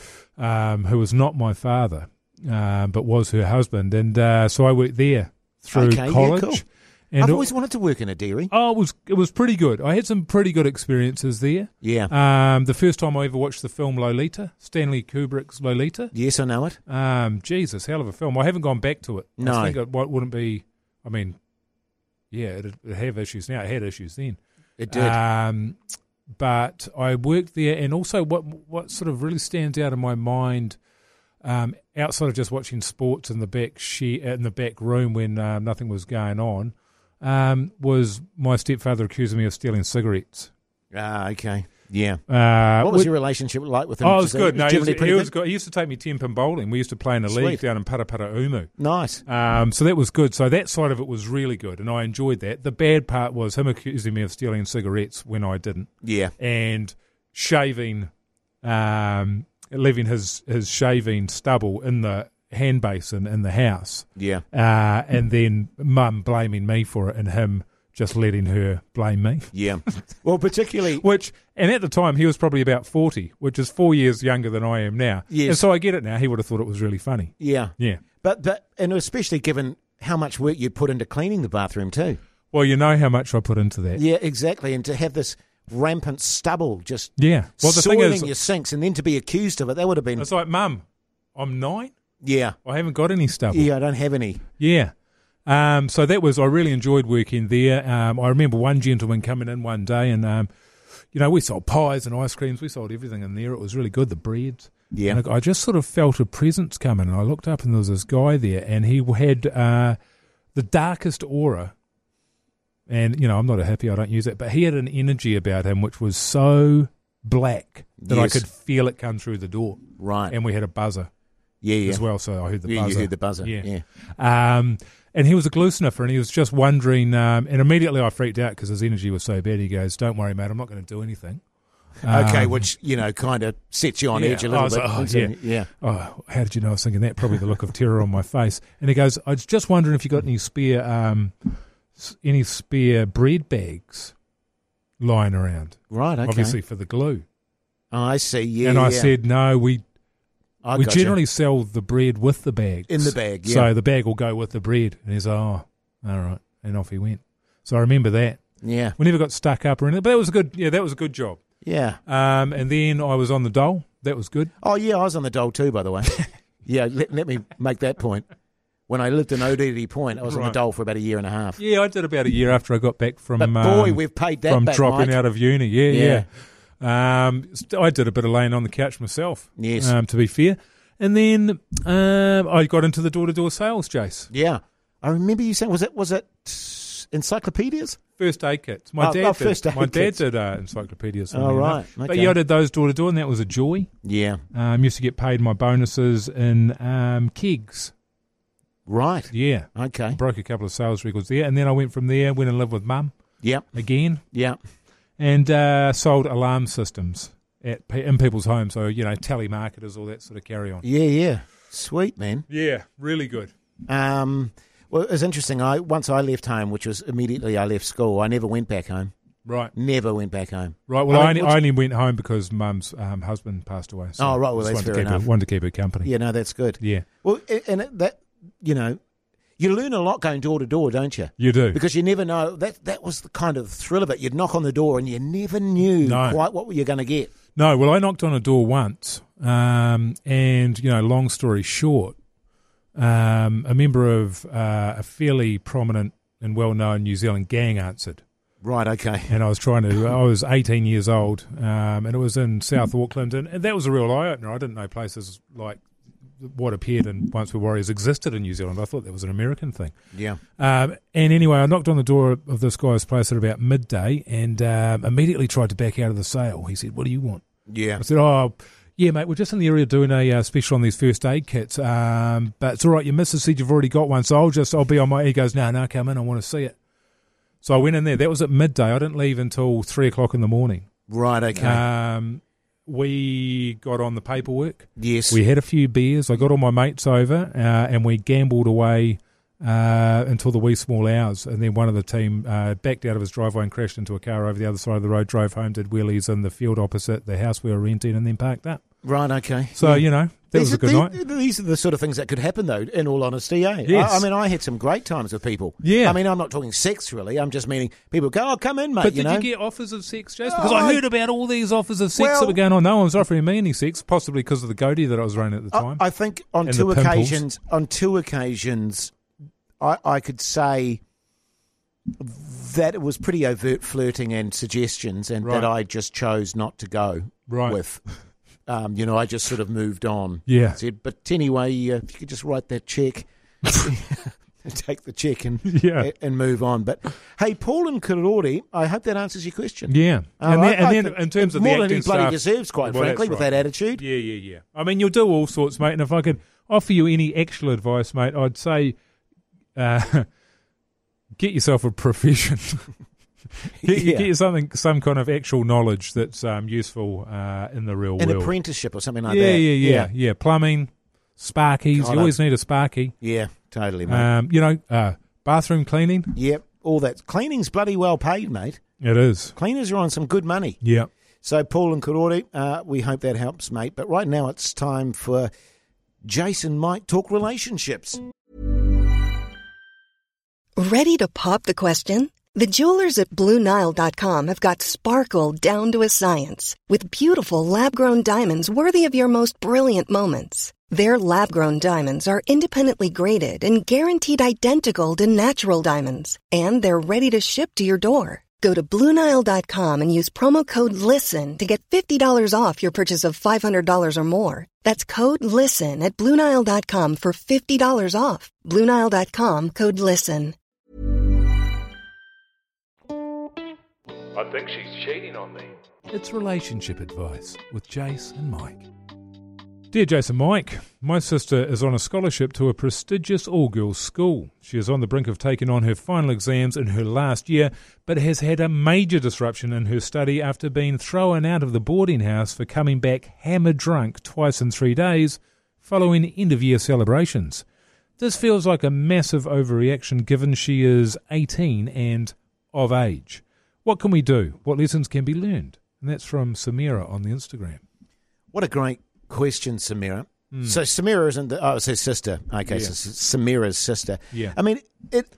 um, who was not my father, um, but was her husband. And uh, so I worked there through Okay, yeah, college. cool. And I've it- always wanted to work in a dairy. Oh, it was it was pretty good. I had some pretty good experiences there. Yeah. Um, the first time I ever watched the film Lolita, Stanley Kubrick's Lolita. Yes, I know it. Um, Jesus, hell of a film. I haven't gone back to it. No. I think it wa- wouldn't be. I mean, yeah, it it have issues now. It had issues then. It did. Um, but I worked there, and also what what sort of really stands out in my mind, um, outside of just watching sports in the back she in the back room when um, nothing was going on, um, was my stepfather accusing me of stealing cigarettes. ah, okay. Yeah. Uh, What was which- your relationship like with him? Oh, it was good. No, he was, generally he pretty was good? good. He used to take me ten pin bowling. We used to play in a league Sweet. down in Parapara Umu. Nice. Um, so that was good. So that side of it was really good, and I enjoyed that. The bad part was him accusing me of stealing cigarettes when I didn't, Yeah. and shaving, um, leaving his his shaving stubble in the hand basin in the house, Yeah. uh, and then Mum blaming me for it, and him just letting her blame me. Yeah. Well, particularly... Which, and at the time he was probably about forty, which is four years younger than I am now. Yes. And so I get it now. He would have thought it was really funny. Yeah. Yeah. But, but, and especially given how much work you put into cleaning the bathroom too. Well, you know how much I put into that. Yeah, exactly. And to have this rampant stubble just Yeah. Well, the thing soiling is, your sinks and then to be accused of it, that would have been... it's like, Mum, I'm nine. Yeah. I haven't got any stubble. Yeah, I don't have any. Yeah. Um, so that was, I really enjoyed working there. Um, I remember one gentleman coming in one day and, um, you know, we sold pies and ice creams. We sold everything in there. It was really good, the breads. Yeah. And I I just sort of felt a presence coming, and I looked up and there was this guy there, and he had uh, the darkest aura. And, you know, I'm not a hippie, I don't use it, but he had an energy about him which was so black that Yes. I could feel it come through the door. Right. And we had a buzzer yeah, yeah. as well, so I heard the yeah, buzzer. you heard the buzzer. Yeah. Yeah. Um, and he was a glue sniffer, and he was just wondering, um, and immediately I freaked out because his energy was so bad. He goes, "Don't worry, mate, I'm not going to do anything." Okay, Um, which, you know, kind of sets you on yeah, edge a I little was bit. like, oh, doesn't yeah. it? yeah. Oh, how did you know I was thinking that? Probably the look of terror on my face. And he goes, "I was just wondering if you got any spare, um, s- any spare bread bags lying around, Right, okay. obviously for the glue." Oh, I see, yeah. and I yeah. said, "No, we I we gotcha. generally sell the bread with the bags In the bag, yeah. So the bag will go with the bread." And he's, "Oh, all right," and off he went. So I remember that. Yeah, We never got stuck up or anything, but that was a good. Yeah, that was a good job. yeah. Um, and then I was on the dole. That was good. Oh, yeah, I was on the dole too, by the way. yeah, let, let me make that point. When I lived in Odidi Point, I was on Right. the dole for about a year and a half. Yeah, I did about a year after I got back from. But boy, um, we've paid that from back, dropping Mike. out of uni. Yeah, Yeah. yeah. Um, st- I did a bit of laying on the couch myself. Yes. Um, to be fair, and then um, I got into the door-to-door sales, Jace. Yeah. I remember you saying, was it was it encyclopedias? First aid kits. My Oh, dad oh, did. first aid My dad kits. did uh, encyclopedias. Oh, funny right. enough. But Okay. yeah, I did those door to door, and that was a joy. Yeah. Um, used to get paid my bonuses in um, kegs. Right. Yeah, Okay. broke a couple of sales records there, and then I went from there, went and lived with Mum Yep. again, Yep. and uh, sold alarm systems at pe- in people's homes. So you know, telemarketers, all that sort of carry on. Yeah, yeah. Sweet, man. Yeah, really good. Um, well, it was interesting. I Once I left home, which was immediately I left school, I never went back home. Right, Never went back home. right. Well, I I, mean, only, what's- I only went home because Mum's um, husband passed away. So Oh, right, well, just that's wanted to fair keep her- enough. wanted to keep her company. Yeah, no, that's good. Yeah, Well, a- and it- that, you know, you learn a lot going door to door, don't you? you do. Because you never know. That that was the kind of thrill of it. You'd knock on the door and you never knew No. quite what you're going to get. No, well, I knocked on a door once, um, and, you know, long story short, um, a member of uh, a fairly prominent and well-known New Zealand gang answered. Right, okay. And I was trying to, I was eighteen years old, um, and it was in South Auckland, and, and that was a real eye-opener. I didn't know places like what appeared in Once Were Warriors existed in New Zealand. I thought that was an American thing. Yeah. Um, and anyway, I knocked on the door of this guy's place at about midday and um, immediately tried to back out of the sale. He said, "What do you want?" Yeah. I said, "Oh, yeah, mate, we're just in the area doing a uh, special on these first aid kits. Um, but it's all right. Your missus said you've already got one, so I'll just I'll be on my." He goes, "No, no, come in. I want to see it." So I went in there. That was at midday. I didn't leave until three o'clock in the morning. Right. Okay. Um, we got on the paperwork. Yes. We had a few beers. I got all my mates over, uh, and we gambled away uh, until the wee small hours. And then one of the team uh, backed out of his driveway and crashed into a car over the other side of the road, drove home, did wheelies in the field opposite the house we were renting, and then parked up. Right, okay. So, yeah. you know, that these was a good are, night. these, These are the sort of things that could happen, though, in all honesty, eh? Yes. I, I mean, I had some great times with people. Yeah. I mean, I'm not talking sex, really. I'm just meaning people go, "Oh, come in, mate," But you did know? you get offers of sex, Jace? Because Oh, I I- heard about all these offers of sex Well- that were going on. No one was offering me any sex, possibly because of the goatee that I was running at the time. I, I think on And two the pimples. occasions, on two occasions, I, I could say that it was pretty overt flirting and suggestions, and Right. that I just chose not to go Right. with. Um, you know, I just sort of moved on. Yeah. Said, but anyway, uh, if you could just write that check, take the check and Yeah. and move on. But hey, Paul and Karori, I hope that answers your question. Yeah. Uh, and I- then, and I then think in terms of more the than he acting bloody stuff, deserves, quite well, frankly, that's with right. that attitude. Yeah, yeah, yeah. I mean, you'll do all sorts, mate. And if I could offer you any actual advice, mate, I'd say uh, get yourself a profession. get, Yeah. get you something, some kind of actual knowledge that's um, useful uh, in the real An world. apprenticeship or something like yeah, that. yeah, yeah, yeah. Plumbing, sparkies. God, you always need a sparky. Yeah, totally, mate. Um, you know, uh, bathroom cleaning. Yep, all that. Cleaning's bloody well paid, mate. It is. Cleaners are on some good money. Yeah. So, Paul and Karori, uh, we hope that helps, mate. But right now it's time for Jason Mike Talk Relationships. Ready to pop the question? The jewelers at Blue Nile dot com have got sparkle down to a science with beautiful lab-grown diamonds worthy of your most brilliant moments. Their lab-grown diamonds are independently graded and guaranteed identical to natural diamonds, and they're ready to ship to your door. Go to Blue Nile dot com and use promo code LISTEN to get fifty dollars off your purchase of five hundred dollars or more. That's code LISTEN at Blue Nile dot com for fifty dollars off. Blue Nile dot com, code LISTEN. I think she's cheating on me. It's relationship advice with Jace and Mike. Dear Jason Mike, my sister is on a scholarship to a prestigious all-girls school. She is on the brink of taking on her final exams in her last year, but has had a major disruption in her study after being thrown out of the boarding house for coming back hammered drunk twice in three days following end-of-year celebrations. This feels like a massive overreaction given she is eighteen and of age. What can we do? What lessons can be learned? And that's from Samira on the Instagram. What a great question, Samira. Mm. So Samira isn't the, oh, it's her sister. Okay, Yeah. so it's Samira's sister. Yeah. I mean, it.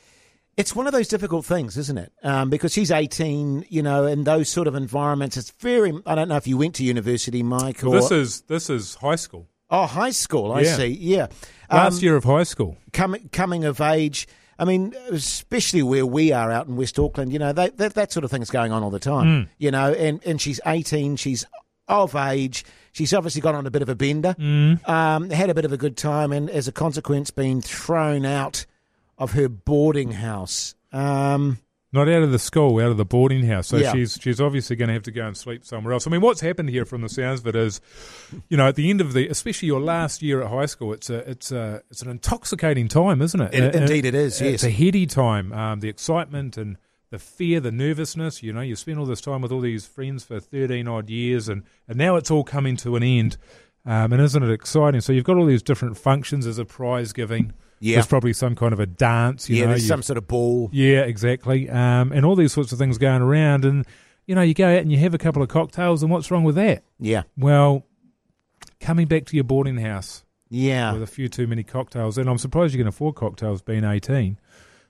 It's one of those difficult things, isn't it? Um, because she's eighteen, you know, in those sort of environments, it's very. I don't know if you went to university, Mike, or This is this is high school. oh, high school. I Yeah. see. Yeah, Last Um, year of high school. coming coming of age. I mean, especially where we are out in West Auckland, you know, they, that that sort of thing's going on all the time. Mm. You know, and and she's eighteen. She's of age. She's obviously gone on a bit of a bender. Mm. Um, had a bit of a good time, and as a consequence, been thrown out of her boarding house. Um, Not out of the school, out of the boarding house. So Yeah. she's she's obviously going to have to go and sleep somewhere else. I mean, what's happened here from the sounds of it is, you know, at the end of the, especially your last year at high school, it's a it's a it's an intoxicating time, isn't it? It- Uh, indeed it is, It's yes. a heady time. Um, the excitement and the fear, the nervousness. You know, you spend all this time with all these friends for thirteen odd years, and and now it's all coming to an end. Um, and isn't it exciting? So you've got all these different functions as a prize giving. Yeah. There's probably some kind of a dance. You yeah, know, there's you- some sort of ball. yeah, exactly. Um, and all these sorts of things going around. And, you know, you go out and you have a couple of cocktails, and what's wrong with that? Yeah, Well, coming back to your boarding house yeah. with a few too many cocktails, and I'm surprised you can afford cocktails being eighteen.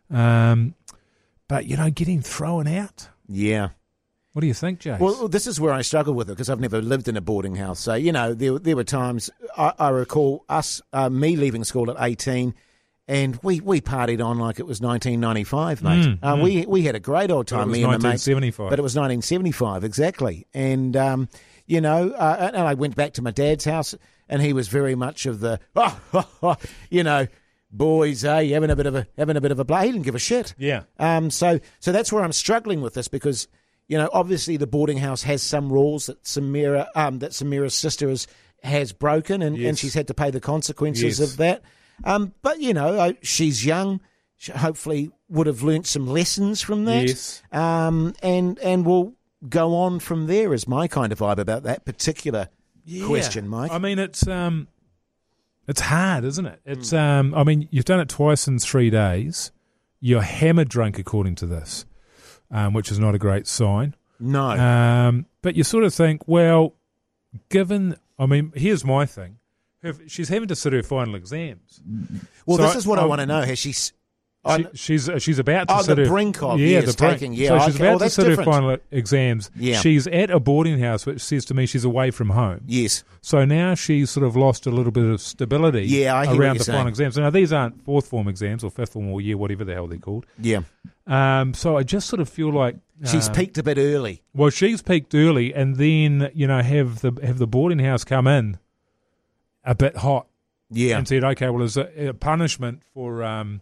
Um, but, you know, getting thrown out. Yeah. What do you think, Jace? Well, this is where I struggle with it because I've never lived in a boarding house. So, you know, there there were times I, I recall us, uh, me leaving school at eighteen, and we, we partied on like it was nineteen ninety-five, mate. Mm, uh, mm. We we had a great old But it time, was me and the mates. nineteen seventy-five. But it was nineteen seventy-five, exactly. And, um, you know, uh, and I went back to my dad's house. and he was very much of the, oh, oh, oh, you know, boys, eh, having a bit of a having a bit of a play. He didn't give a shit. Yeah. Um. So so that's where I'm struggling with this because, you know, obviously the boarding house has some rules that Samira um that Samira's sister has has broken, and, Yes. and she's had to pay the consequences Yes. of that. Um. But you know, I- she's young. She hopefully would have learnt some lessons from that. Yes. Um. And and will go on from there. Is my kind of vibe about that particular question, Mike. I mean, it's um, it's hard, isn't it? It's Hmm. um, I mean, you've done it twice in three days. You're hammered drunk, according to this, um, which is not a great sign. no. Um, but you sort of think, well, given, I mean, here's my thing: If she's having to sit her final exams. well, so this is what I I'm- want to know. Has she? s- I- She, she's uh, she's about to Oh, sit the her, brink of, yeah, yes, the brink. taking- yeah, so she's okay. about Oh, to that's sit different. her final exams. Yeah. She's at a boarding house, which says to me she's away from home. yes. So now she's sort of lost a little bit of stability Yeah, I hear what around you're the final saying. exams. Now, these aren't fourth form exams or fifth form or year, whatever the hell they're called. Yeah. Um, so I just sort of feel like She's um, peaked a bit early. Well, she's peaked early, and then you know have the have the boarding house come in a bit hot Yeah. and said, okay, well, as a, a punishment for um,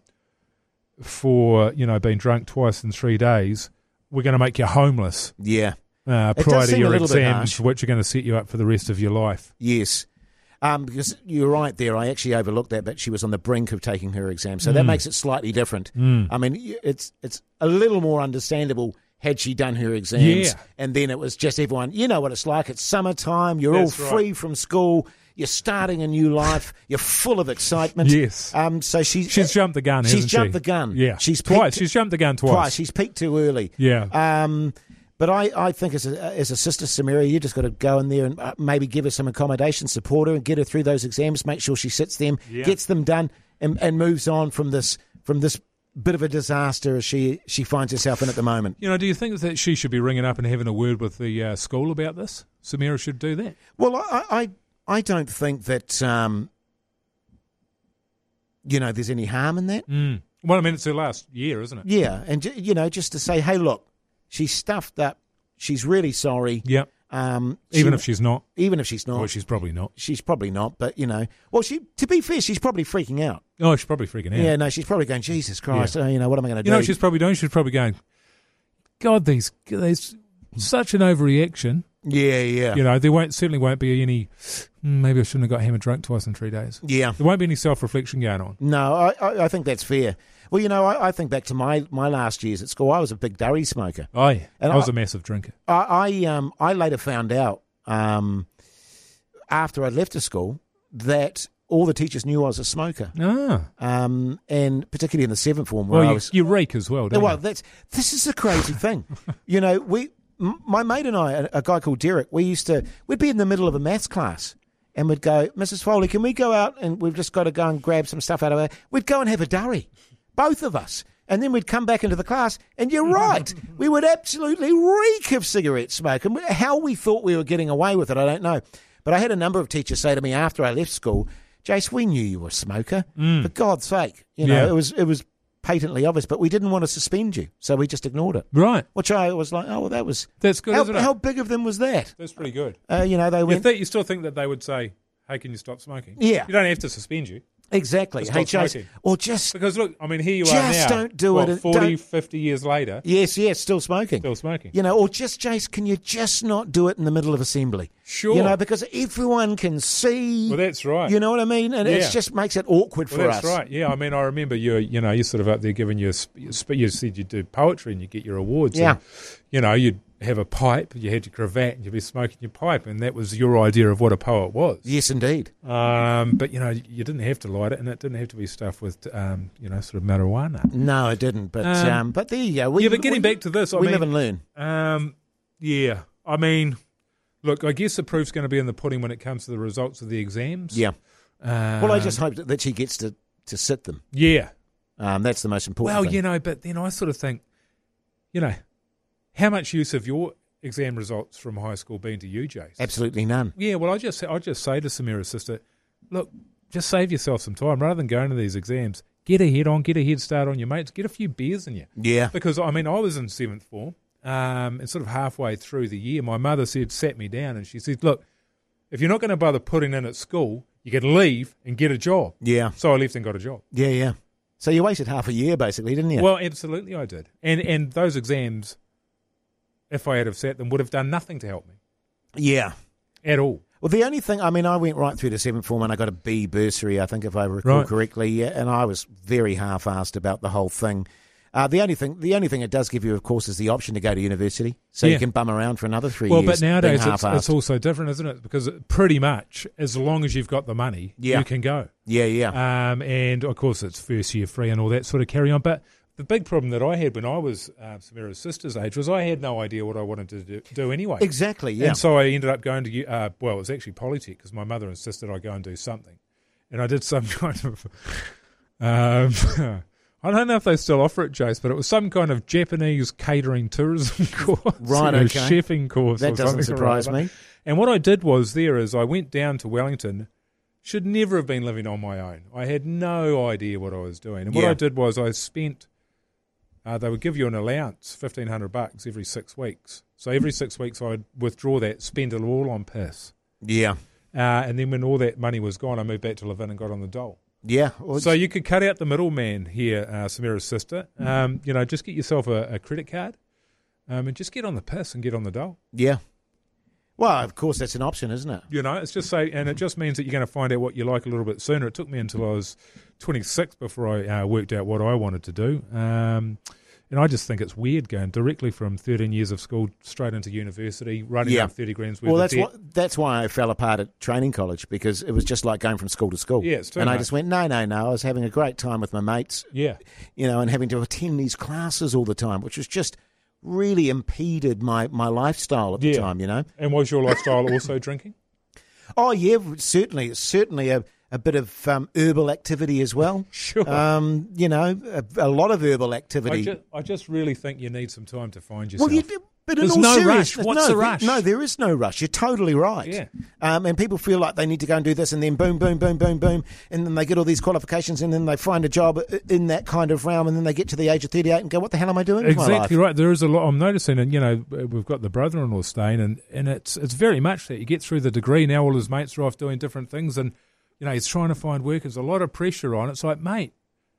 for you know being drunk twice in three days, we're going to make you homeless Yeah. uh, It prior does to seem a your little bit exams, harsh. which are going to set you up for the rest of your life. Yes. Um, because you're right there. I actually overlooked that, but she was on the brink of taking her exam, so that Mm. makes it slightly different. I mean, y- it's it's a little more understandable had she done her exams, Yeah. and then it was just everyone. You know what it's like. It's summertime. You're That's all right. free from school. You're starting a new life. You're full of excitement. Yes. Um. So she's She's jumped the gun, She's hasn't she? jumped the gun. Yeah. She's twice. peaked- She's jumped the gun twice. Twice. She's peaked too early. Yeah. Um, but I, I think as a, as a sister, Samira, you just got to go in there and uh, maybe give her some accommodation, support her, and get her through those exams. Make sure she sits them, Yeah. gets them done, and, and moves on from this from this bit of a disaster as she she finds herself in at the moment. You know, do you think that she should be ringing up and having a word with the uh, school about this? Samira should do that. Well, I I, I don't think that um, you know there's any harm in that. Mm. Well, I mean, it's her last year, isn't it? Yeah, and ju- you know just to say, hey, look, she's stuffed up. She's really sorry. Yep. Um, Even she- if she's not. even if she's not, Well, she's probably not. she's probably not. But you know, well, she to be fair, she's probably freaking out. Oh, she's probably freaking out. Yeah, no, she's probably going, Jesus Christ, uh, you know, what am I going to do? You know what she's probably doing? She's probably going, God, these, there's such an overreaction. yeah, yeah. You know, there won't certainly won't be any, "Hmm, maybe I shouldn't have got hammered drunk twice in three days. Yeah. There won't be any self-reflection going on. No, I, I, I think that's fair. Well, you know, I, I think back to my, my last years at school. I was a big durry smoker. Oh, yeah. And I was I- a massive drinker. I, I, um, I later found out um, after I left the school that all the teachers knew I was a smoker, Ah. um, and particularly in the seventh form where Well, I you, was. you reek as well, don't Well, you? that's this is a crazy thing. You know, we, m- my mate and I, a, a guy called Derek, we used to, we'd be in the middle of a maths class and we'd go, Missus Foley, can we go out and we've just got to go and grab some stuff out of there? We'd go and have a durry, both of us. And then we'd come back into the class, and you're right, we would absolutely reek of cigarette smoke. And how we thought we were getting away with it, I don't know. But I had a number of teachers say to me after I left school, Jace, we knew you were a smoker. For God's sake. You know, Yeah. it was it was patently obvious, but we didn't want to suspend you, so we just ignored it. Right. Which I was like, oh, well, that was... That's good, how, isn't it? how big of them was that? That's pretty good. Uh, you know, they You, went... think, you still think that they would say, hey, can you stop smoking? Yeah. You don't have to suspend you. Exactly. Just Hey, stop Jace, smoking. or just... Because, look, I mean, here you are Just now. don't do what, it. forty, Don't- fifty years later, Yes, yes, still smoking. still smoking. You know, or just, Jace, can you just not do it in the middle of assembly? Sure. You know, because everyone can see... Well, that's right. You know what I mean? And Yeah. it just makes it awkward Well, for that's us. right. Yeah, I mean, I remember you. You know, you're sort of up there giving your. sp- your sp- You said you do poetry and you get your awards. Yeah. And, you know, you'd have a pipe. You had your cravat and you'd be smoking your pipe, and that was your idea of what a poet was. Yes, indeed. Um, but you know, you didn't have to light it, and it didn't have to be stuff with, um, you know, sort of marijuana. No, it didn't. But Um, um, but there you go. We, yeah, but getting we- back to this, I we mean, live and learn. Um, yeah, I mean, look, I guess the proof's going to be in the pudding when it comes to the results of the exams. Yeah. Um, Well, I just hope that, that she gets to, to sit them. yeah. Um, that's the most important Well, thing. you know, but then I sort of think, you know, how much use have your exam results from high school been to you, Jace? Absolutely none. Yeah, well, I just I just say to Samira's sister, look, just save yourself some time rather than going to these exams. Get a head on, get a head start on your mates, get a few beers in you. Yeah. Because I mean, I was in seventh form, um, and sort of halfway through the year, my mother said, sat me down, and she said, look, if you're not going to bother putting in at school, you could leave and get a job. Yeah. So I left and got a job. Yeah, yeah. So you wasted half a year, basically, didn't you? Well, absolutely I did. And and those exams, if I had have sat them, would have done nothing to help me. Yeah. At all. Well, the only thing, I mean, I went right through to seventh form and I got a B bursary, I think, if I recall Right. correctly, yeah, and I was very half-assed about the whole thing. Uh, the only thing, the only thing it does give you, of course, is the option to go to university, so Yeah. you can bum around for another three Well, years. but nowadays being it's, half-assed. it's also different, isn't it? Because pretty much, as long as you've got the money, Yeah. you can go. Yeah, yeah. Um, and, of course, it's first year free and all that sort of carry on. But the big problem that I had when I was uh, Samira's sister's age was I had no idea what I wanted to do, do anyway. Exactly, yeah. And so I ended up going to, uh, well, it was actually Polytech because my mother insisted I go and do something. And I did some kind of, um, I don't know if they still offer it, Jace, but it was some kind of Japanese catering tourism course. Right, you know, okay. chefing course. That or doesn't something or surprise other. me. And what I did was there is I went down to Wellington, should never have been living on my own. I had no idea what I was doing. And what Yeah. I did was I spent, uh, they would give you an allowance, fifteen hundred bucks every six weeks. So every six weeks I'd withdraw that, spend it all on piss. Yeah. Uh, and then when all that money was gone, I moved back to Levin and got on the dole. Yeah. Well, So you could cut out the middleman here, uh, Samira's sister. Um, you know, just get yourself a, a credit card um, and just get on the piss and get on the dole. yeah. Well, of course, that's an option, isn't it? You know, it's just say, and it just means that you're going to find out what you like a little bit sooner. It took me until I was twenty-six before I uh, worked out what I wanted to do. Um, and I just think it's weird going directly from thirteen years of school straight into university, running Yeah. up thirty grand's worth Well, of that's debt. why, that's why I fell apart at training college, because it was just like going from school to school. Yeah, it's too And I much. just went, no, no, no. I was having a great time with my mates, Yeah. you know, and having to attend these classes all the time, which was just really impeded my, my lifestyle at the Yeah. time, you know. And was your lifestyle also drinking? Oh, yeah, certainly. Certainly a, a bit of um, herbal activity as well. Sure. Um, you know, a, a lot of herbal I activity. just, I just really think you need some time to find yourself. Well, you do, but in There's all no seriousness, rush. What's no, the there- rush? No, there is no rush. You're totally right. Yeah. Um, and people feel like they need to go and do this, and then boom, boom, boom, boom, boom, and then they get all these qualifications, and then they find a job in that kind of realm, and then they get to the age of thirty-eight and go, "What the hell am I doing with my life?" Exactly right. There is a lot I'm noticing, and you know, we've got the brother-in-law staying, and, and it's it's very much that you get through the degree now. All his mates are off doing different things, and you know he's trying to find work. There's a lot of pressure on. It's like, mate,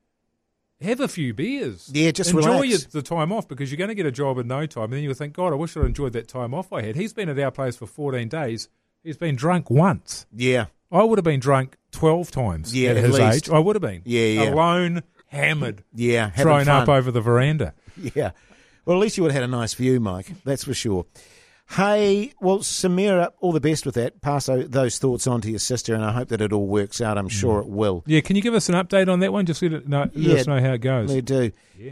have a few beers. Yeah, just enjoy relax. your, the time off, because you're going to get a job in no time, and then you'll think, God, I wish I'd enjoyed that time off I had. He's been at our place for fourteen days. He's been drunk once. Yeah, I would have been drunk twelve times Yeah, at at his least. age. I would have been. Yeah, yeah. Alone, hammered, yeah, having thrown fun. up over the veranda. Yeah. Well, at least you would have had a nice view, Mike. That's for sure. Hey, well, Samira, all the best with that. Pass o- those thoughts on to your sister, and I hope that it all works out. I'm sure it will. Yeah, can you give us an update on that one? Just let, it know, let Yeah, us know how it goes. They do.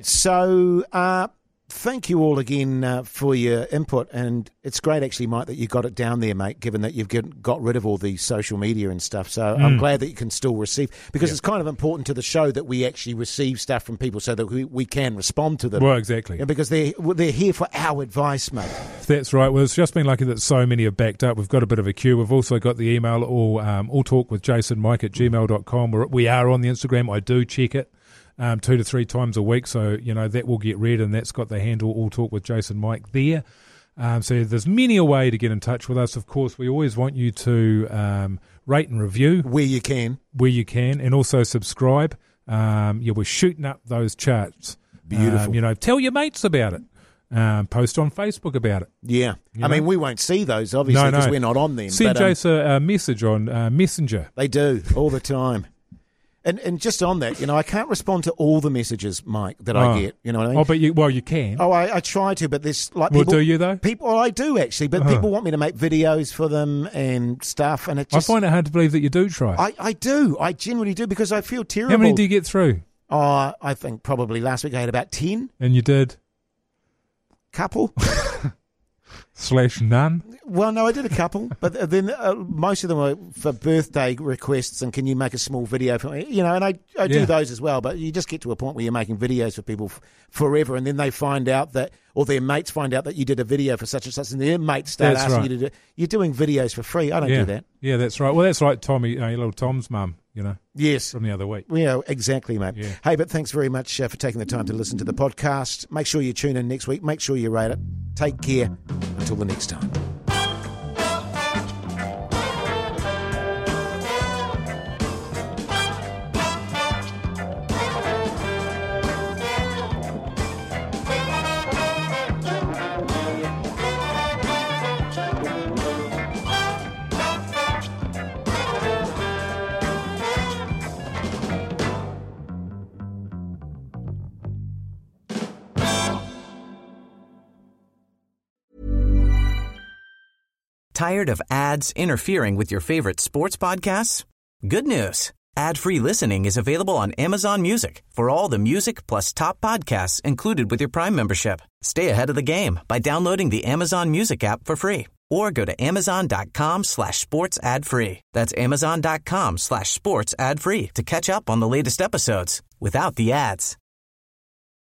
So, uh, thank you all again uh, for your input, and it's great actually, Mike, that you got it down there, mate, given that you've get, got rid of all the social media and stuff. So I'm glad that you can still receive, because Yeah. it's kind of important to the show that we actually receive stuff from people so that we, we can respond to them. Well, exactly. Yeah, because they're, they're here for our advice, mate. That's right. Well, it's just been lucky that so many have backed up. We've got a bit of a queue. We've also got the email, all, um, all talk with Jason Mike at gmail dot com. We're, we are on the Instagram. I do check it. Um, two to three times a week, so you know that will get read, and that's got the handle All Talk with Jason Mike there. Um, so there's many a way to get in touch with us. Of course, we always want you to um, rate and review Where you can. where you can, and also subscribe. Um, yeah, we're shooting up those charts. Beautiful. Um, you know, tell your mates about it. Um, post on Facebook about it. Yeah. You I know? mean, we won't see those, obviously, No, no. because we're not on them. Send but, um, Jace a, a message on uh, Messenger. They do, all the time. And and just on that, you know, I can't respond to all the messages, Mike, that Oh. I get. You know what I mean? Oh, but you, well, you can. Oh, I, I try to, but there's like Well, people. do you, though? People, oh, I do actually, but Uh-huh. people want me to make videos for them and stuff, and it I just. find it hard to believe that you do try. I, I do, I genuinely do, because I feel terrible. How many do you get through? Oh, I think probably last week I had about ten. And you did Couple. slash none. Well, no, I did a couple, but then uh, most of them were for birthday requests and can you make a small video for me? You know, and I, I do Yeah. those as well, but you just get to a point where you're making videos for people f- forever, and then they find out that, or their mates find out that you did a video for such and such, and their mates start That's asking right. you to do. You're doing videos for free. I don't yeah. do that. Yeah, that's right. Well, that's like Tommy, uh, your little Tom's mum, you know, Yes. from the other week. Yeah, exactly, mate. Yeah. Hey, but thanks very much uh, for taking the time to listen to the podcast. Make sure you tune in next week. Make sure you rate it. Take care. Until the next time. Tired of ads interfering with your favorite sports podcasts? Good news. Ad-free listening is available on Amazon Music for all the music plus top podcasts included with your Prime membership. Stay ahead of the game by downloading the Amazon Music app for free or go to amazon.com slash sports ad free. That's amazon.com slash sports ad free to catch up on the latest episodes without the ads.